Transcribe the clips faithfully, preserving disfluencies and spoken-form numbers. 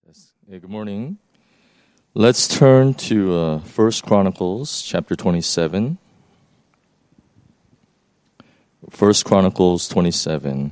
Yes. Hey, good morning. Let's turn to uh, First Chronicles chapter twenty-seven. First Chronicles twenty-seven.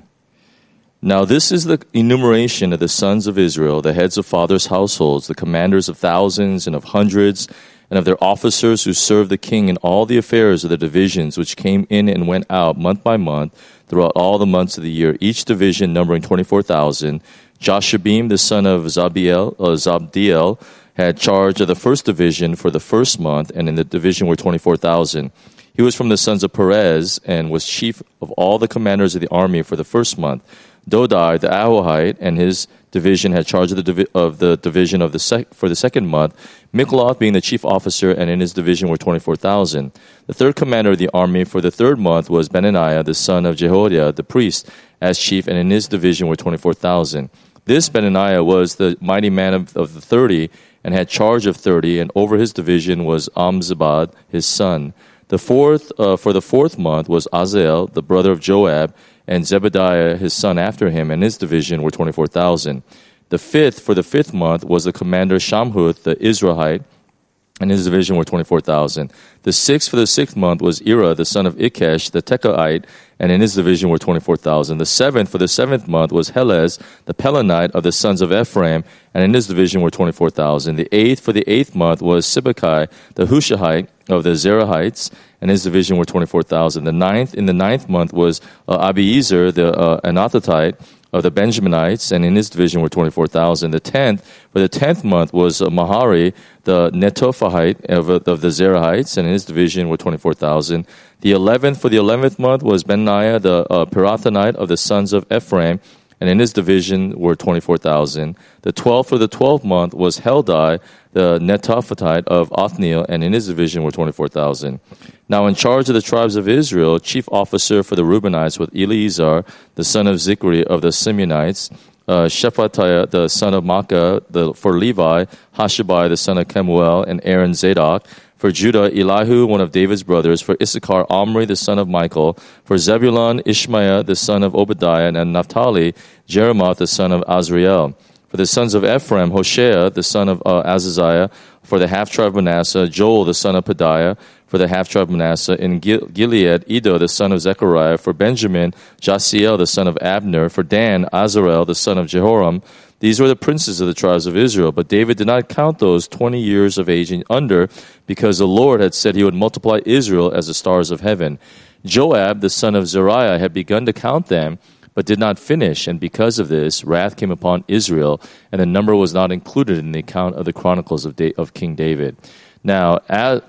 Now this is the enumeration of the sons of Israel, the heads of fathers' households, the commanders of thousands and of hundreds, and of their officers who served the king in all the affairs of the divisions which came in and went out month by month throughout all the months of the year, each division numbering twenty-four thousand. Joshabim, the son of Zabdiel, uh, Zabdiel, had charge of the first division for the first month, and in the division were twenty-four thousand. He was from the sons of Perez, and was chief of all the commanders of the army for the first month. Dodai, the Ahohite, and his division had charge of the, divi- of the division of the sec- for the second month. Mikloth being the chief officer, and in his division were twenty-four thousand. The third commander of the army for the third month was Benaniah, the son of Jehoiada, the priest, as chief, and in his division were twenty-four thousand. This Benaniah was the mighty man of, of the thirty, and had charge of thirty, and over his division was Amzabad, his son. The fourth, uh, for the fourth month was Azael, the brother of Joab, and Zebediah, his son, after him, and his division were twenty-four thousand. The fifth, for the fifth month, was the commander Shamhuth, the Israelite, and his division were twenty-four thousand. The sixth, for the sixth month, was Ira, the son of Ikesh, the Tekoite, and in his division were twenty-four thousand. The seventh, for the seventh month, was Helez, the Pelonite of the sons of Ephraim, and in his division were twenty-four thousand. The eighth, for the eighth month, was Sibbecai, the Hushahite of the Zerahites, and his division were twenty-four thousand. The ninth, in the ninth month, was uh, Abiezer, the uh, Anathothite of the Benjaminites, and in his division were twenty-four thousand. The tenth, for the tenth month, was uh, Mahari, the Netophahite of, of the Zerahites, and in his division were twenty-four thousand. The eleventh, for the eleventh month, was Benaiah, the uh, Pirathonite of the sons of Ephraim, and in his division were twenty-four thousand. The twelfth, for the twelfth month, was Heldai, the Netophathite of Othniel, and in his division were twenty-four thousand. Now in charge of the tribes of Israel, chief officer for the Reubenites was Eleazar, the son of Zikri of the Simeonites, uh, Shephatiah, the son of Makkah, the, for Levi, Hashabai, the son of Kemuel, and Aaron Zadok. For Judah, Elihu, one of David's brothers. For Issachar, Omri, the son of Michael. For Zebulun, Ishmaiah, the son of Obadiah. And Naphtali, Jeremoth, the son of Azriel. For the sons of Ephraim, Hoshea, the son of uh, Azaziah. For the half-tribe of Manasseh, Joel, the son of Pedaiah. For the half-tribe of Manasseh, in Gilead, Edo, the son of Zechariah. For Benjamin, Jasiel, the son of Abner. For Dan, Azarel, the son of Jehoram. These were the princes of the tribes of Israel. But David did not count those twenty years of age and under, because the Lord had said he would multiply Israel as the stars of heaven. Joab, the son of Zeruiah, had begun to count them, but did not finish, and because of this, wrath came upon Israel, and the number was not included in the account of the chronicles of, da- of King David. Now, as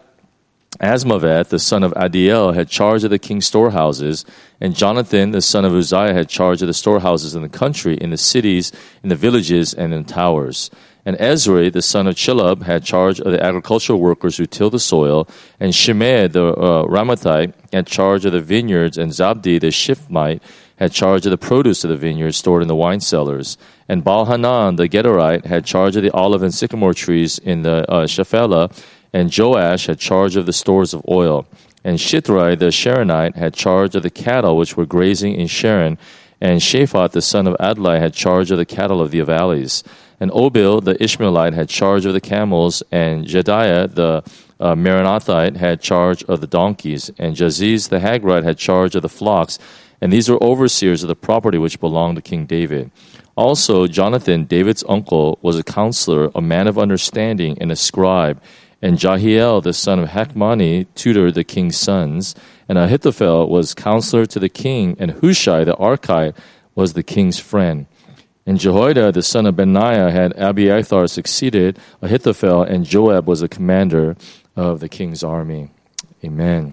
Asmaveth, the son of Adiel, had charge of the king's storehouses, and Jonathan, the son of Uzziah, had charge of the storehouses in the country, in the cities, in the villages, and in the towers. And Ezri, the son of Chilub, had charge of the agricultural workers who till the soil, and Shimei, the uh, Ramathite, had charge of the vineyards, and Zabdi, the Shifmite, had charge of the produce of the vineyards stored in the wine cellars. And Baal-Hanan, the Gederite, had charge of the olive and sycamore trees in the uh, Shephelah, and Joash had charge of the stores of oil. And Shitrai, the Sharonite, had charge of the cattle which were grazing in Sharon. And Shaphat, the son of Adlai, had charge of the cattle of the valleys. And Obil, the Ishmaelite, had charge of the camels. And Jediah, the uh, Maranothite, had charge of the donkeys. And Jaziz, the Hagrite, had charge of the flocks. And these were overseers of the property which belonged to King David. Also, Jonathan, David's uncle, was a counselor, a man of understanding, and a scribe. And Jahiel, the son of Hakmani, tutored the king's sons. And Ahithophel was counselor to the king. And Hushai, the Archite, was the king's friend. And Jehoiada, the son of Benaiah, had Abiathar succeeded Ahithophel, and Joab was the commander of the king's army. Amen.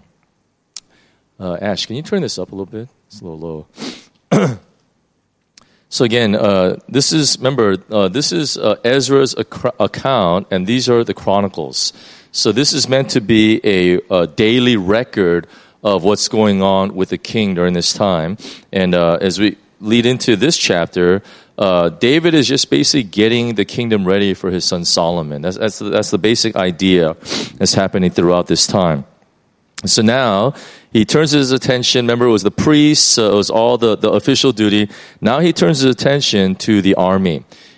Uh, Ash, can you turn this up a little bit? It's a little low. So again, uh, this is, remember, uh, this is uh, Ezra's ac- account, and these are the chronicles. So this is meant to be a, a daily record of what's going on with the king during this time. And uh, as we lead into this chapter, uh, David is just basically getting the kingdom ready for his son Solomon. That's, that's, the, that's the basic idea that's happening throughout this time. So now he turns his attention, remember it was the priests, uh, it was all the, the official duty. Now he turns his attention to the army.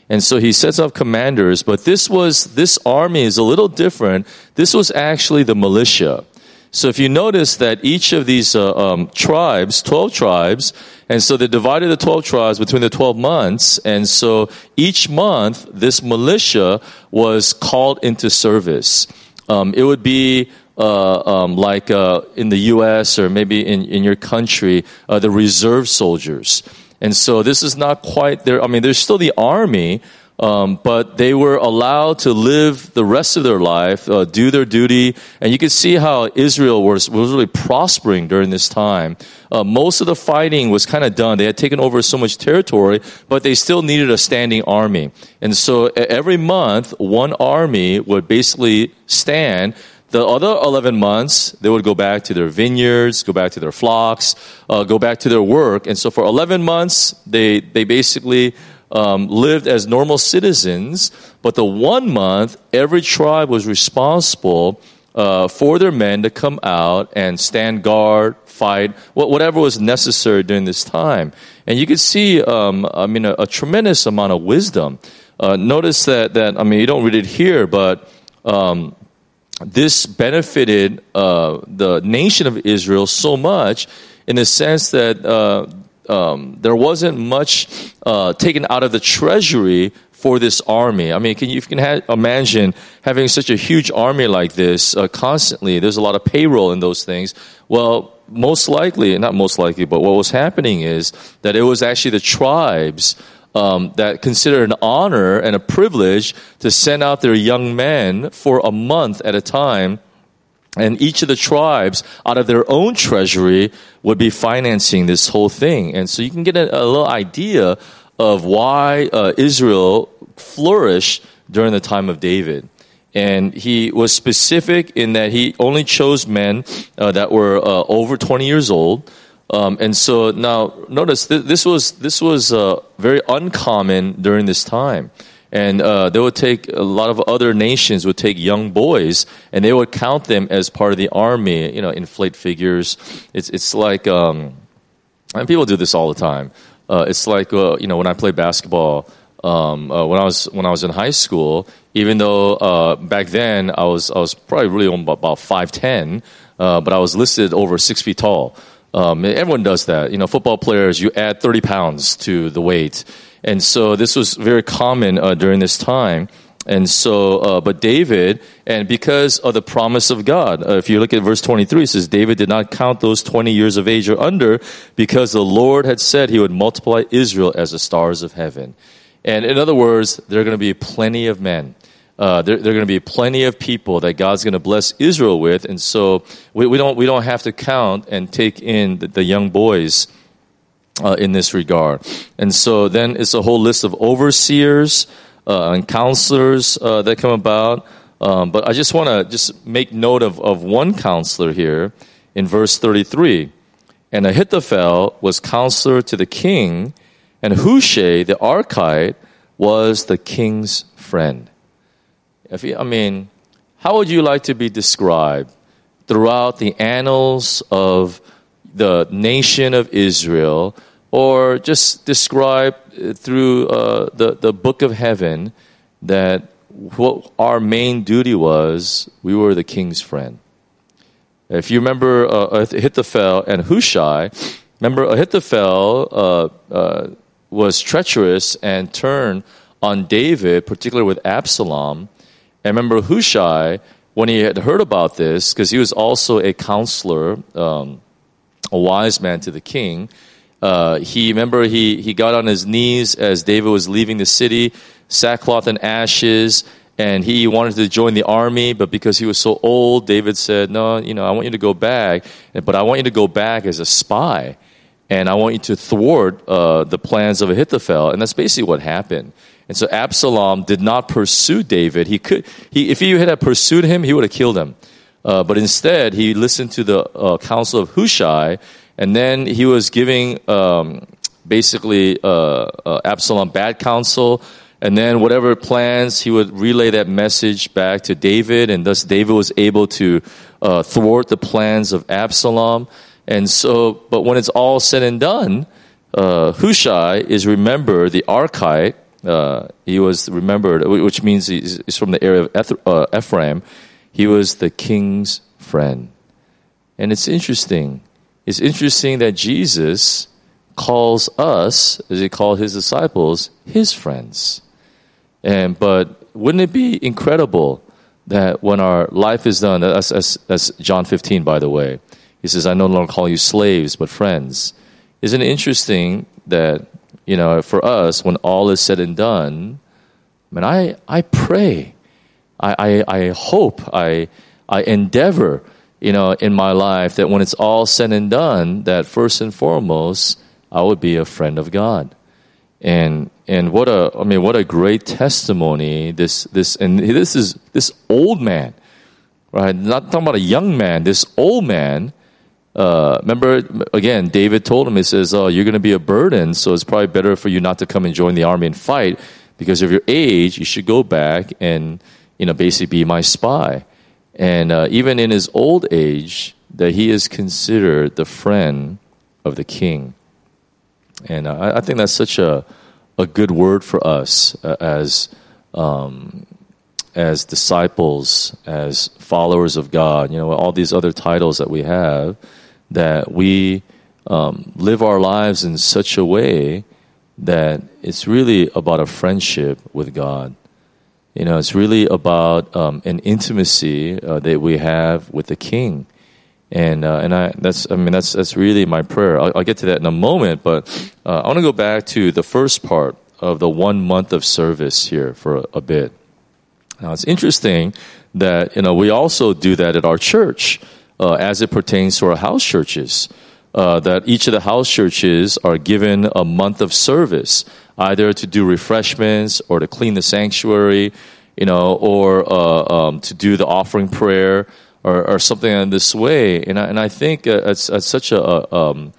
And so he sets up commanders, but this was, this army is a little different. This was actually the militia. So if you notice that each of these uh, um, tribes, twelve tribes, and so they divided the twelve tribes between the twelve months, and so each month, this militia was called into service. Um, it would be uh, um, like uh, in the U S or maybe in, in your country, uh, the reserve soldiers. And so this is not quite there. I mean, there's still the army, um, but they were allowed to live the rest of their life, uh, do their duty. And you can see how Israel was, was really prospering during this time. Uh, most of the fighting was kind of done. They had taken over so much territory, but they still needed a standing army. And so every month, one army would basically stand. The other eleven months, they would go back to their vineyards, go back to their flocks, uh, go back to their work. And so for eleven months, they, they basically um, lived as normal citizens. But the one month, every tribe was responsible uh, for their men to come out and stand guard, fight, whatever was necessary during this time. And you could see, um, I mean, a, a tremendous amount of wisdom. Uh, notice that, that, I mean, you don't read it here, but um, this benefited uh, the nation of Israel so much in the sense that uh, um, there wasn't much uh, taken out of the treasury for this army. I mean, can you, you can ha- imagine having such a huge army like this uh, constantly. There's a lot of payroll in those things. Well, most likely, not most likely, but what was happening is that it was actually the tribes Um, that considered an honor and a privilege to send out their young men for a month at a time. And each of the tribes, out of their own treasury, would be financing this whole thing. And so you can get a, a little idea of why uh, Israel flourished during the time of David. And he was specific in that he only chose men uh, that were uh, over twenty years old. Um, and so now, notice th- this was this was uh, very uncommon during this time, and uh, they would take a lot of other nations would take young boys and they would count them as part of the army. You know, inflate figures. It's it's like, um, and people do this all the time. Uh, it's like uh, you know when I play basketball. Um, uh, when I was when I was in high school, even though uh, back then I was I was probably really only about, about five ten, uh, but I was listed over six feet tall. Um, everyone does that. You know, football players, you add thirty pounds to the weight. And so this was very common uh, during this time. And so, uh, but David, and because of the promise of God, uh, if you look at verse twenty-three, it says, David did not count those twenty years of age or under because the Lord had said he would multiply Israel as the stars of heaven. And in other words, there are going to be plenty of men. Uh, there, there are going to be plenty of people that God's going to bless Israel with, and so we, we don't we don't have to count and take in the, the young boys uh, in this regard. And so then it's a whole list of overseers uh, and counselors uh, that come about. Um, but I just want to just make note of, of one counselor here in verse thirty-three. And Ahithophel was counselor to the king, and Hushai the Archite was the king's friend. If you, I mean, how would you like to be described throughout the annals of the nation of Israel, or just describe through uh, the, the book of heaven that what our main duty was, we were the king's friend? If you remember uh, Ahithophel and Hushai, remember Ahithophel uh, uh, was treacherous and turned on David, particularly with Absalom. And remember Hushai, when he had heard about this, because he was also a counselor, um, a wise man to the king, uh, he remember he, he got on his knees as David was leaving the city, sackcloth and ashes, and he wanted to join the army, but because he was so old, David said, no, you know, I want you to go back, but I want you to go back as a spy, and I want you to thwart uh, the plans of Ahithophel. And that's basically what happened. And so Absalom did not pursue David. He could, he, if he had pursued him, he would have killed him. Uh, but instead, he listened to the uh, counsel of Hushai, and then he was giving um, basically uh, uh, Absalom bad counsel. And then whatever plans, he would relay that message back to David, and thus David was able to uh, thwart the plans of Absalom. And so, but when it's all said and done, uh, Hushai is, remember, the Archite. Uh, he was remembered, which means he's, he's from the area of Eth- uh, Ephraim. He was the king's friend. And it's interesting. It's interesting that Jesus calls us, as he called his disciples, his friends. And but wouldn't it be incredible that when our life is done, that's, that's, that's John fifteen, by the way. He says, I no longer call you slaves, but friends. Isn't it interesting that, you know, for us, when all is said and done, man, I, I pray, I, I, I hope, I, I endeavor, you know, in my life that when it's all said and done, that first and foremost, I would be a friend of God. And and what a I mean what a great testimony this this and this is this old man, right? Not talking about a young man, this old man. Uh, remember again, David told him, he says, "Oh, you're going to be a burden, so it's probably better for you not to come and join the army and fight because of your age. You should go back and you know basically be my spy." And uh, even in his old age, that he is considered the friend of the king. And uh, I think that's such a a good word for us uh, as um, as disciples, as followers of God. You know, all these other titles that we have, that we um, live our lives in such a way that it's really about a friendship with God. You know, it's really about um, an intimacy uh, that we have with the King. And uh, and I that's I mean that's that's really my prayer. I'll, I'll get to that in a moment, but uh, I want to go back to the first part of the one month of service here for a, a bit. Now it's interesting that you know we also do that at our church uh, as it pertains to our house churches. Uh, that each of the house churches are given a month of service, either to do refreshments or to clean the sanctuary, you know, or uh, um, to do the offering prayer. Or, or something in this way, and I, and I think uh, it's, it's such a um,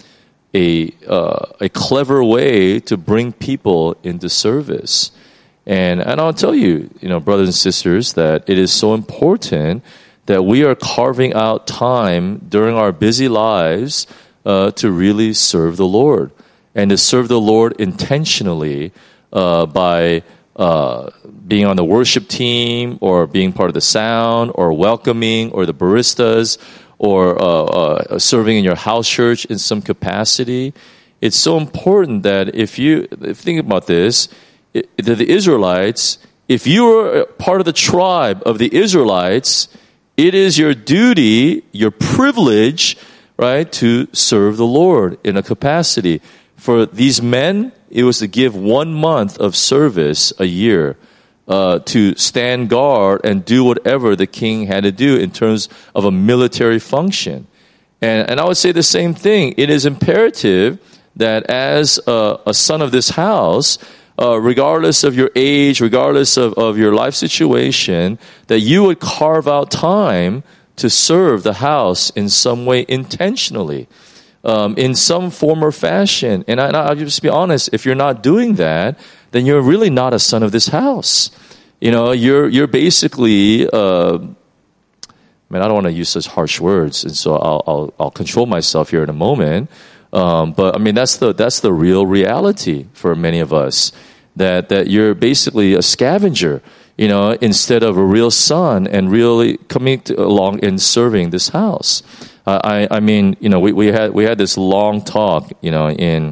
a uh, a clever way to bring people into service, and and I'll tell you, you know, brothers and sisters, that it is so important that we are carving out time during our busy lives uh, to really serve the Lord, and to serve the Lord intentionally uh, by. Uh, being on the worship team, or being part of the sound, or welcoming, or the baristas, or uh, uh, serving in your house church in some capacity. It's so important that if you if think about this, it, the, the Israelites, if you are part of the tribe of the Israelites, it is your duty, your privilege, right, to serve the Lord in a capacity. For these men, it was to give one month of service a year uh, to stand guard and do whatever the king had to do in terms of a military function. And, and I would say the same thing. It is imperative that as a, a son of this house, uh, regardless of your age, regardless of, of your life situation, that you would carve out time to serve the house in some way intentionally. Um, in some form or fashion. And, I, and I'll just be honest, if you're not doing that, then you're really not a son of this house. You know, you're you're basically, uh, I mean, I don't want to use such harsh words, and so I'll I'll, I'll control myself here in a moment. Um, but I mean, that's the that's the real reality for many of us, that that you're basically a scavenger, you know, instead of a real son and really coming to, along and serving this house. I, I mean, you know, we, we had we had this long talk, you know, in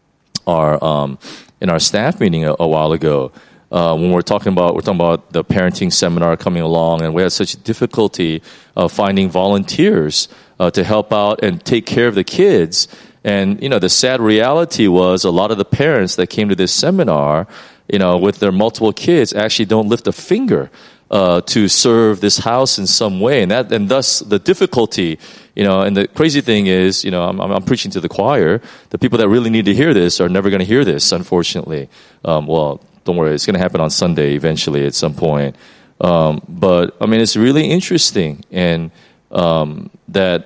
our um, in our staff meeting a, a while ago uh, when we're talking about we're talking about the parenting seminar coming along, and we had such difficulty uh, finding volunteers uh, to help out and take care of the kids. And you know, the sad reality was a lot of the parents that came to this seminar, you know, with their multiple kids, actually don't lift a finger Uh, to serve this house in some way, and that, and thus the difficulty, you know. And the crazy thing is, you know, I'm, I'm preaching to the choir. The people that really need to hear this are never going to hear this, unfortunately. Um, well, don't worry, it's going to happen on Sunday eventually at some point. Um, but I mean, it's really interesting, and um, that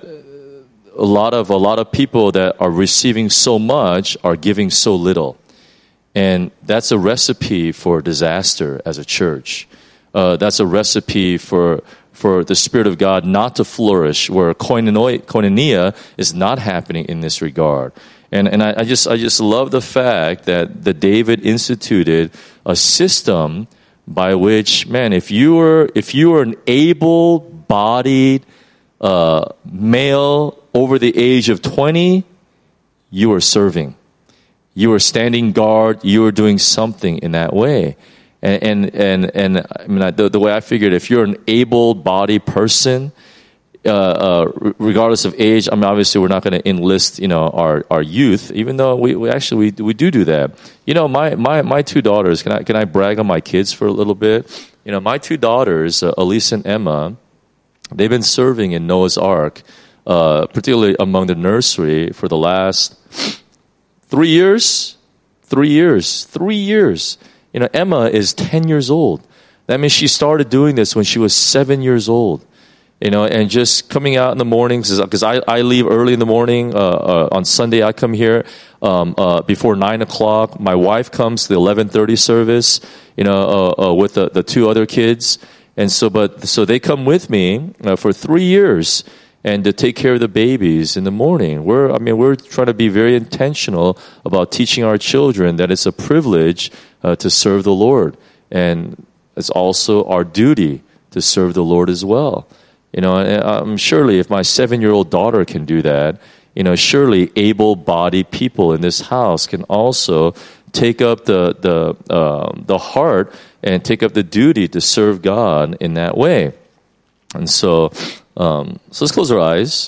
a lot of a lot of people that are receiving so much are giving so little, and that's a recipe for disaster as a church. Uh, that's a recipe for for the Spirit of God not to flourish, where koinonia, koinonia is not happening in this regard. And and I, I just I just love the fact that that David instituted a system by which, man, if you were if you were an able-bodied uh, male over the age of twenty, you were serving, you were standing guard, you were doing something in that way. And and and, and I mean, the, the way I figured, if you're an able-bodied person, uh, uh, regardless of age, I mean, obviously we're not going to enlist, you know, our, our youth, even though we, we actually we we do do that. You know, my, my, my two daughters. Can I can I brag on my kids for a little bit? You know, my two daughters, uh, Elise and Emma, they've been serving in Noah's Ark, uh, particularly among the nursery, for the last three years. Three years. Three years. You know, Emma is ten years old. That means she started doing this when she was seven years old. You know, and just coming out in the mornings, because I, I leave early in the morning. Uh, uh, on Sunday, I come here um, uh, before nine o'clock. My wife comes to the eleven thirty service, you know, uh, uh, with the, the two other kids. And so, but so they come with me uh, for three years and to take care of the babies in the morning. We're, I mean, we're trying to be very intentional about teaching our children that it's a privilege uh, to serve the Lord. And it's also our duty to serve the Lord as well. You know, um, surely if my seven-year-old daughter can do that, you know, surely able-bodied people in this house can also take up the the uh, the heart and take up the duty to serve God in that way. And so, um, so let's close our eyes.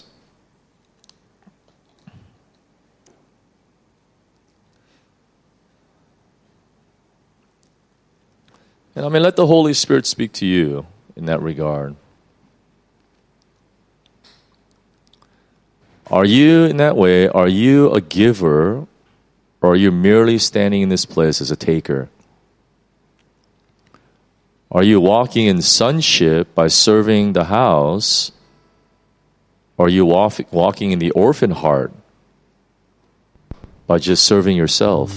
And I mean, let the Holy Spirit speak to you in that regard. Are you, in that way, are you a giver, or are you merely standing in this place as a taker? Are you walking in sonship by serving the house, or are you walk, walking in the orphan heart by just serving yourself?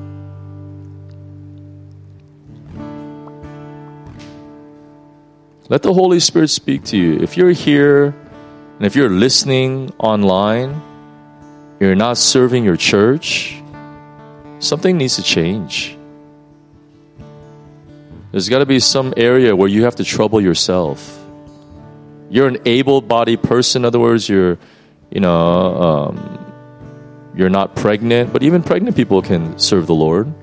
Let the Holy Spirit speak to you. If you're here, and if you're listening online, you're not serving your church, something needs to change. There's got to be some area where you have to trouble yourself. You're an able-bodied person. In other words, you're, you know, um, you're not pregnant, but even pregnant people can serve the Lord.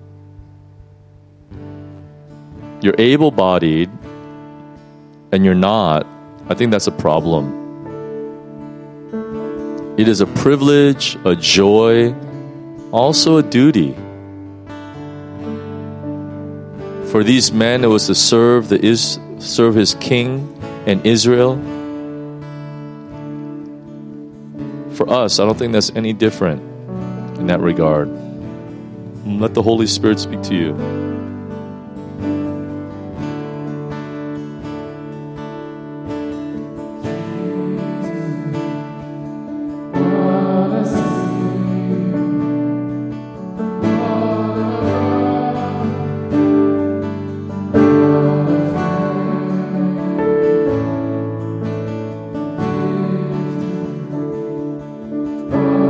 You're able-bodied, and you're not. I think that's a problem. It is a privilege, a joy, also a duty. For these men, it was to serve the is serve his king and Israel. For us, I don't think that's any different in that regard. Let the Holy Spirit speak to you. Oh.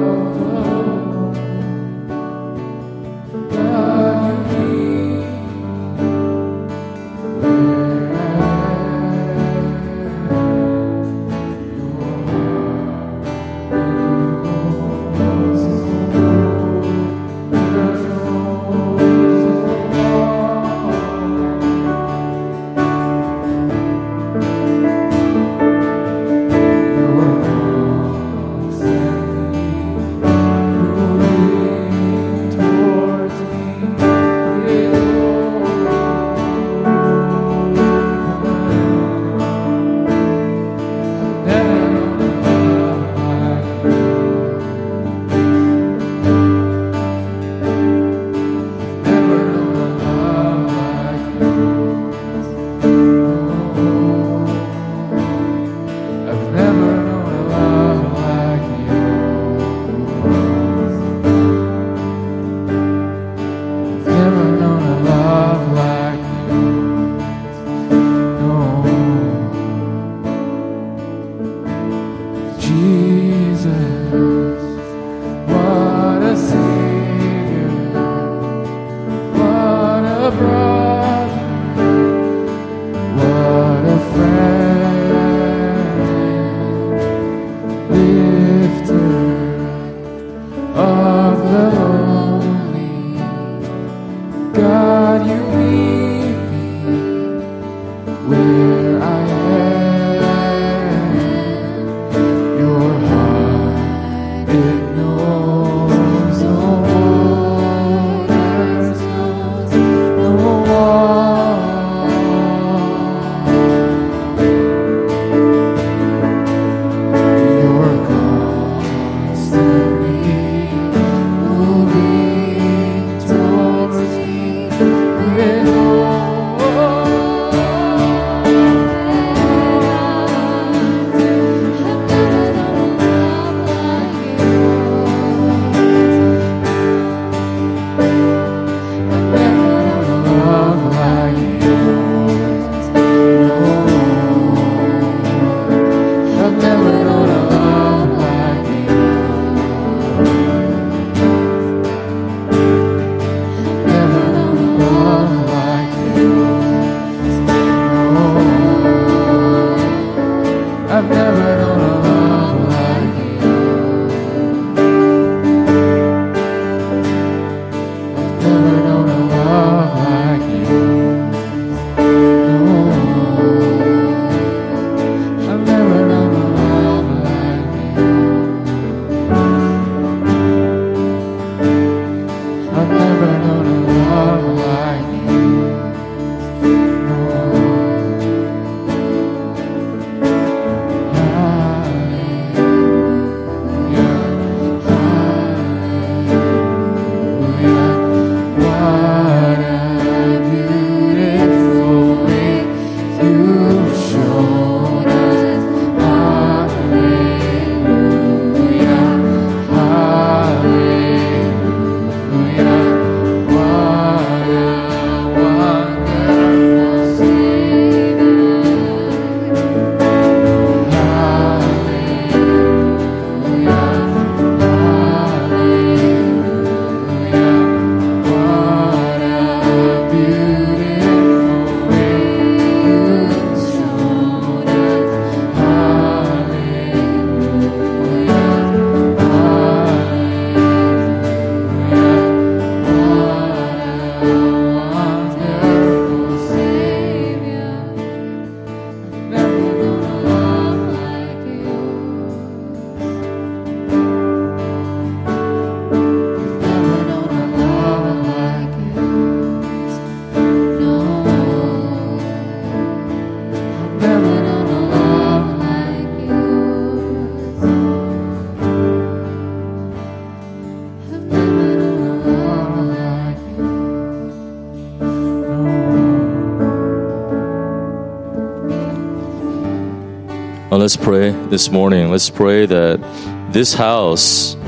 Uh, let's pray this morning. Let's pray that this house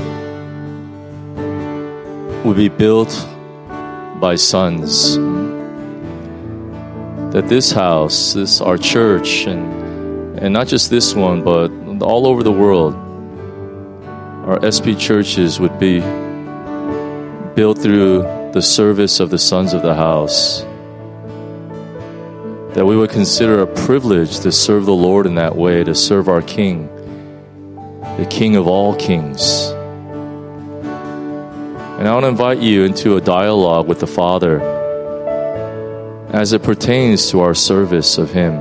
will be built by sons. That this house, this our church, and and not just this one, but all over the world, our S P churches would be built through the service of the sons of the house. That we would consider a privilege to serve the Lord in that way, to serve our King, the King of all kings. And I want to invite you into a dialogue with the Father as it pertains to our service of Him.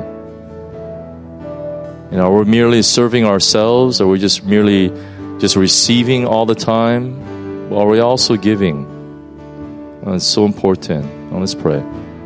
You know, are we merely serving ourselves? Are we just merely just receiving all the time? Or are we also giving? Well, it's so important. Well, let's pray.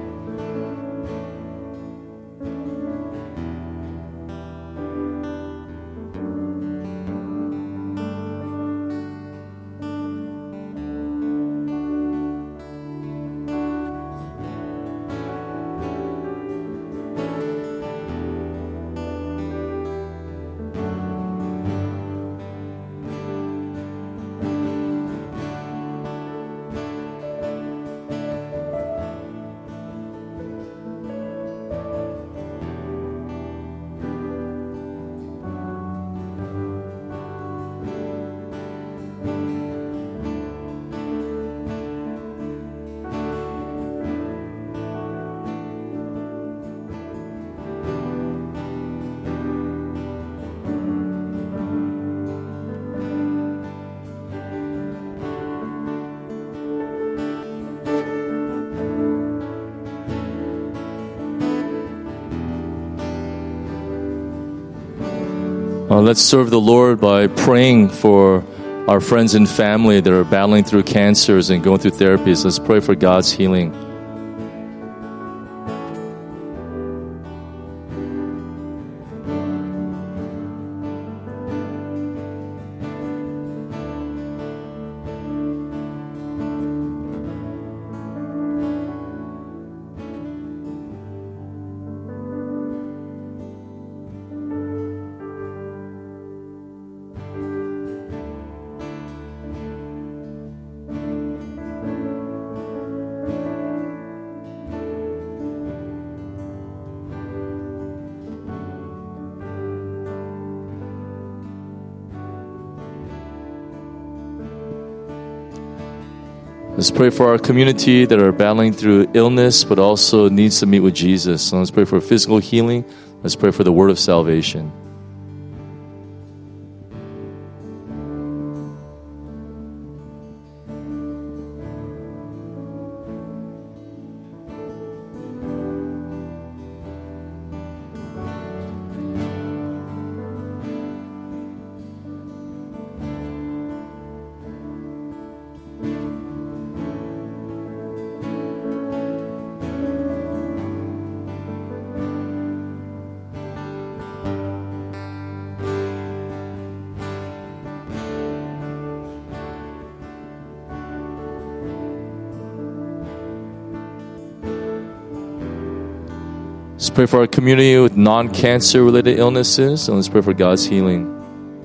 Uh, let's serve the Lord by praying for our friends and family that are battling through cancers and going through therapies. Let's pray for God's healing. Let's pray for our community that are battling through illness but also needs to meet with Jesus. So let's pray for physical healing. Let's pray for the word of salvation. Let's pray for our community with non-cancer related illnesses, and let's pray for God's healing.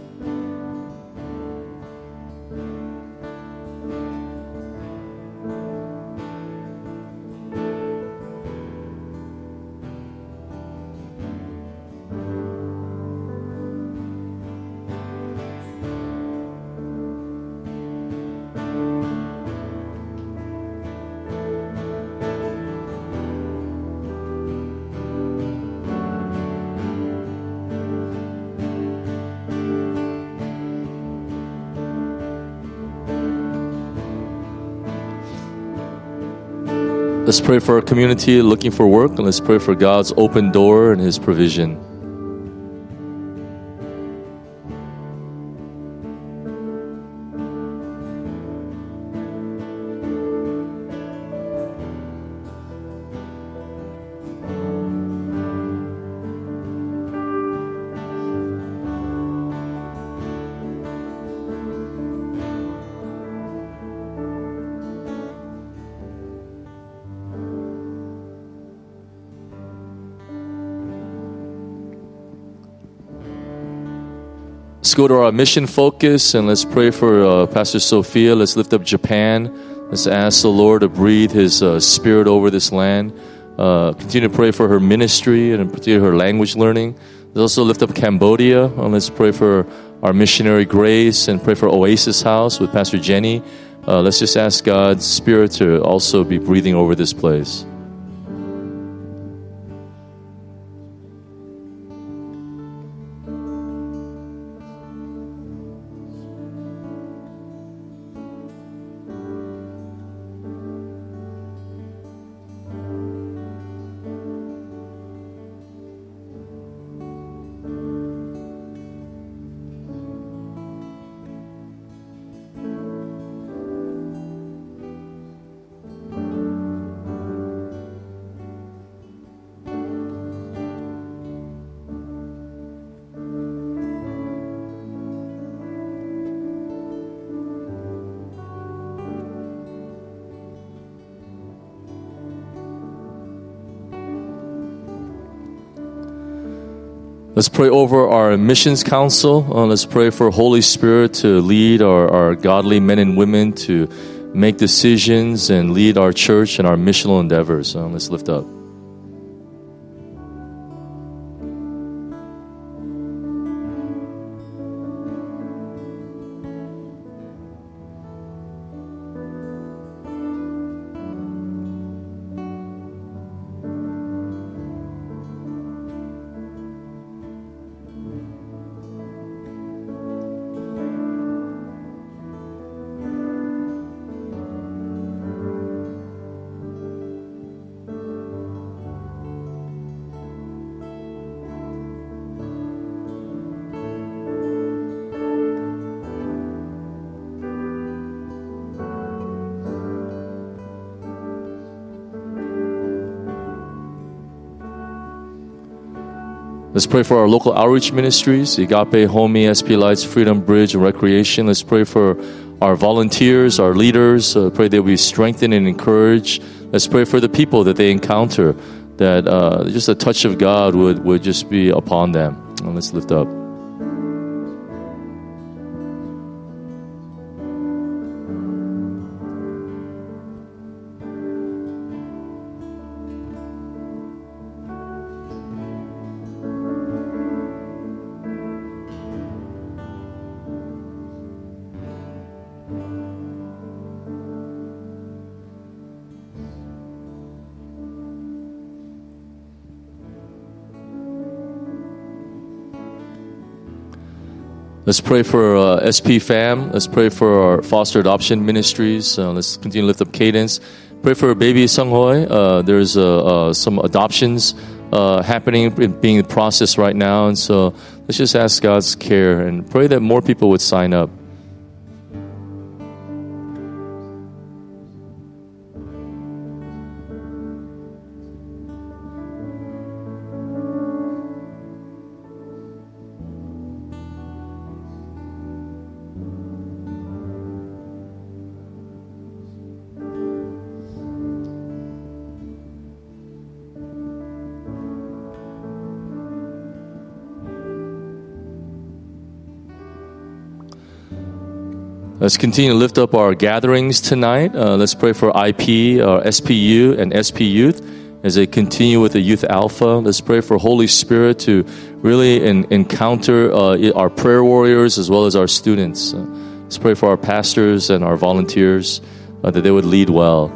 Let's pray for our community looking for work, and let's pray for God's open door and His provision. Let's go to our mission focus and let's pray for uh, Pastor Sophia. Let's lift up Japan. Let's ask the Lord to breathe His uh, Spirit over this land. Uh, continue to pray for her ministry and particularly her language learning. Let's also lift up Cambodia. And let's pray for our missionary Grace and pray for Oasis House with Pastor Jenny. Uh, let's just ask God's Spirit to also be breathing over this place. Let's pray over our missions council. Uh, let's pray for Holy Spirit to lead our, our godly men and women to make decisions and lead our church and our missional endeavors. Uh, let's lift up. Let's pray for our local outreach ministries, Agape, Homie, S P Lights, Freedom Bridge, and Recreation. Let's pray for our volunteers, our leaders. Uh, pray that we strengthen and encourage. Let's pray for the people that they encounter, that uh, just a touch of God would, would just be upon them. And let's lift up. Let's pray for uh, S P Fam. Let's pray for our foster adoption ministries. Uh, let's continue to lift up Cadence. Pray for baby Sunghoi. Uh, there's uh, uh, some adoptions uh, happening, being processed right now. And so let's just ask God's care and pray that more people would sign up. Let's continue to lift up our gatherings tonight. Uh, let's pray for I P, uh, S P U, and S P Youth as they continue with the Youth Alpha. Let's pray for Holy Spirit to really in, encounter uh, our prayer warriors as well as our students. Uh, let's pray for our pastors and our volunteers uh, that they would lead well.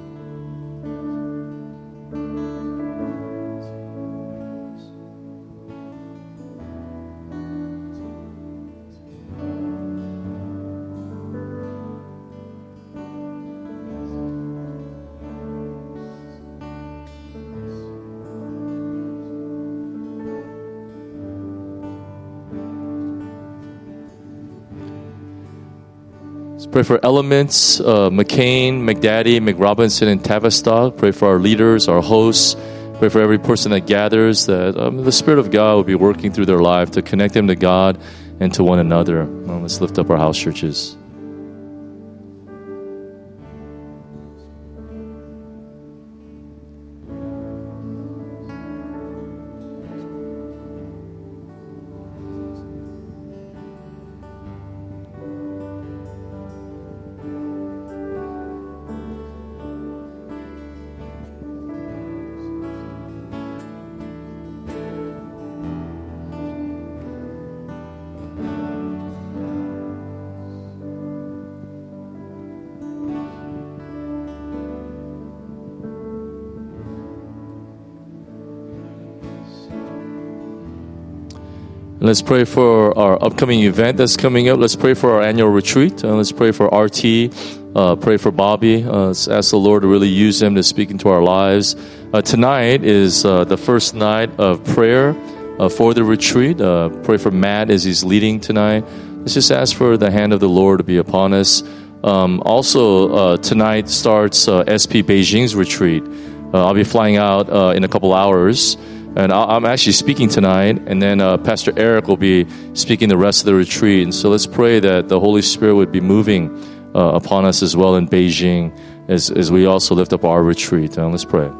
Pray for Elements, uh, McCain, McDaddy, McRobinson, and Tavistock. Pray for our leaders, our hosts. Pray for every person that gathers, that um, the Spirit of God will be working through their life to connect them to God and to one another. Well, let's lift up our house churches. Let's pray for our upcoming event that's coming up. Let's pray for our annual retreat. Uh, let's pray for R T. Uh, pray for Bobby. Uh, let's ask the Lord to really use him to speak into our lives. Uh, tonight is uh, the first night of prayer uh, for the retreat. Uh, pray for Matt as he's leading tonight. Let's just ask for the hand of the Lord to be upon us. Um, also, uh, tonight starts uh, S P Beijing's retreat. Uh, I'll be flying out uh, in a couple hours. And I'm actually speaking tonight, and then uh, Pastor Eric will be speaking the rest of the retreat. And so let's pray that the Holy Spirit would be moving uh, upon us as well in Beijing as, as we also lift up our retreat. Uh, let's pray.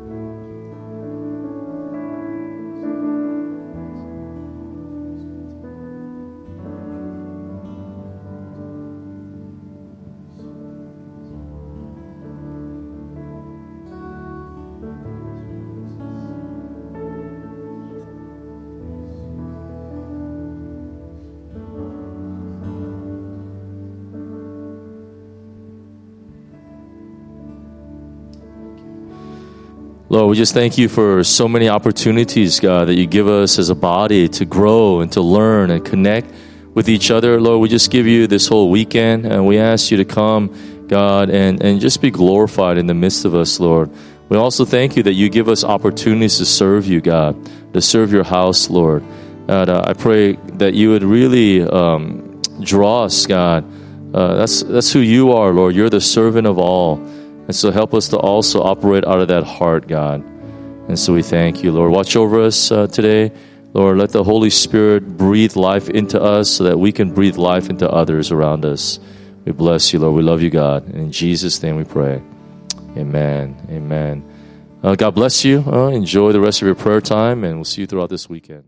Lord, we just thank you for so many opportunities, God, that you give us as a body to grow and to learn and connect with each other. Lord, we just give you this whole weekend, and we ask you to come, God, and, and just be glorified in the midst of us, Lord. We also thank you that you give us opportunities to serve you, God, to serve your house, Lord. God, uh, I pray that you would really um, draw us, God. Uh, that's, that's who you are, Lord. You're the servant of all. And so help us to also operate out of that heart, God. And so we thank you, Lord. Watch over us uh, today. Lord, let the Holy Spirit breathe life into us so that we can breathe life into others around us. We bless you, Lord. We love you, God. And in Jesus' name we pray. Amen. Amen. Uh, God bless you. Uh, enjoy the rest of your prayer time, and we'll see you throughout this weekend.